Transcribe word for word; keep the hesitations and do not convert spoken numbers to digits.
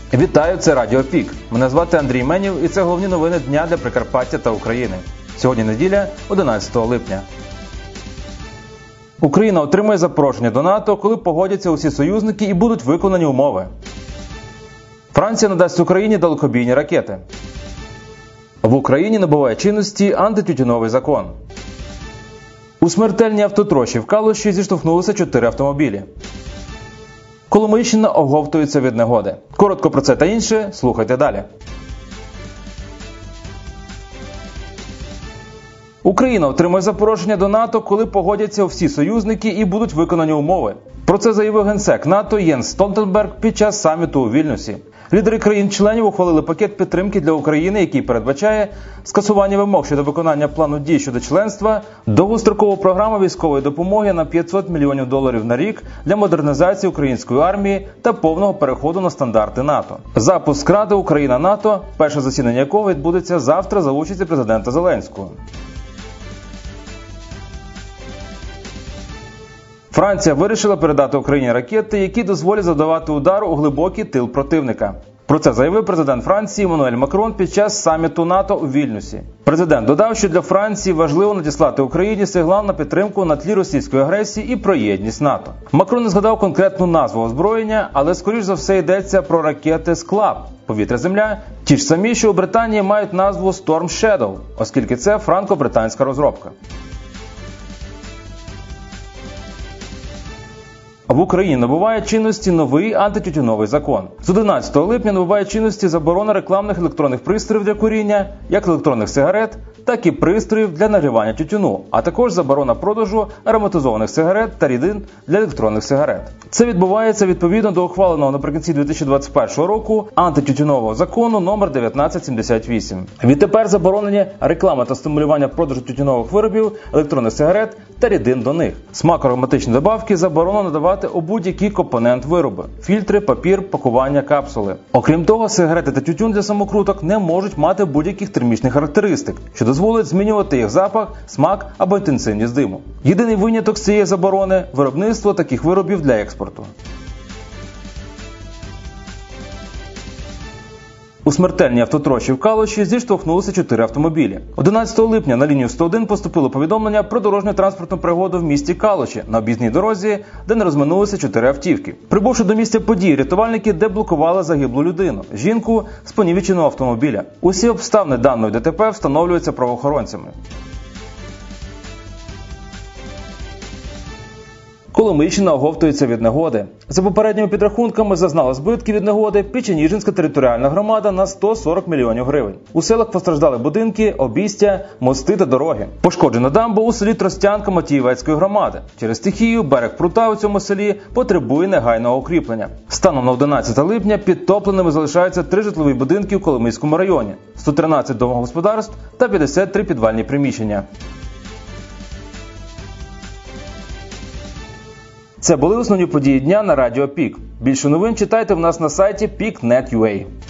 Вітаю, це Радіо Пік. Мене звати Андрій Менів і це головні новини дня для Прикарпаття та України. Сьогодні неділя, одинадцятого липня. Україна отримає запрошення до НАТО, коли погодяться усі союзники і будуть виконані умови. Франція надасть Україні далекобійні ракети. В Україні набуває чинності антитютюновий закон. У смертельній автотрощі в Калуші зіштовхнулися чотири автомобілі. Коломийщина оговтується від негоди. Коротко про це та інше слухайте далі. Україна отримає запрошення до НАТО, коли погодяться всі союзники і будуть виконані умови. Про це заявив генсек НАТО Єнс Столтенберг під час саміту у Вільнюсі. Лідери країн-членів ухвалили пакет підтримки для України, який передбачає скасування вимог щодо виконання плану дій щодо членства, довгострокову програму військової допомоги на п'ятсот мільйонів доларів на рік для модернізації української армії та повного переходу на стандарти НАТО. Запуск Ради Україна-НАТО, перше засідання якого відбудеться завтра за участі президента Зеленського. Франція вирішила передати Україні ракети, які дозволять завдавати удар у глибокий тил противника. Про це заявив президент Франції Еммануель Макрон під час саміту НАТО у Вільнюсі. Президент додав, що для Франції важливо надіслати Україні сигнал на підтримку на тлі російської агресії і про єдність НАТО. Макрон не згадав конкретну назву озброєння, але скоріш за все йдеться про ракети «Склаб» – повітря-земля, ті ж самі, що у Британії мають назву «Storm Shadow», оскільки це франко-британська розробка. В Україні набуває чинності новий антитютюновий закон. З одинадцятого липня набуває чинності заборона рекламних електронних пристроїв для куріння, як електронних сигарет, так і пристроїв для нагрівання тютюну, а також заборона продажу ароматизованих сигарет та рідин для електронних сигарет. Це відбувається відповідно до ухваленого наприкінці дві тисячі двадцять першого року антитютюнового закону номер дев'ятнадцять сімдесят вісім. Відтепер заборонені реклама та стимулювання продажу тютюнових виробів, електронних сигарет та рідин до них. Смак-ароматичні добавки заборонено надавати у будь-який компонент вироби – фільтри, папір, пакування, капсули. Окрім того, сигарети та тютюн для самокруток не можуть мати будь-яких термічних характеристик, що дозволить змінювати їх запах, смак або інтенсивність диму. Єдиний виняток з цієї заборони – виробництво таких виробів для експорту. У смертельній автотрощі в Калуші зіштовхнулися чотири автомобілі. одинадцятого липня на лінію сто один поступило повідомлення про дорожньо-транспортну пригоду в місті Калуші на об'їзній дорозі, де не розминулися чотири автівки. Прибувши до місця події, рятувальники деблокували загиблу людину – жінку з понівеченого автомобіля. Усі обставини даної ДТП встановлюються правоохоронцями. Коломийщина оговтується від негоди. За попередніми підрахунками зазнала збитків від негоди Печеніжинська територіальна громада на сто сорок мільйонів гривень. У селах постраждали будинки, обійстя, мости та дороги. Пошкоджена дамба у селі Тростянка Матіївецької громади. Через стихію берег прута у цьому селі потребує негайного укріплення. Станом на одинадцяте липня підтопленими залишаються три житлові будинки у Коломийському районі, сто тринадцять домогосподарств та п'ятдесят три підвальні приміщення. Це були основні події дня на Радіо Пік. Більше новин читайте в нас на сайті пік крапка нет крапка ю а.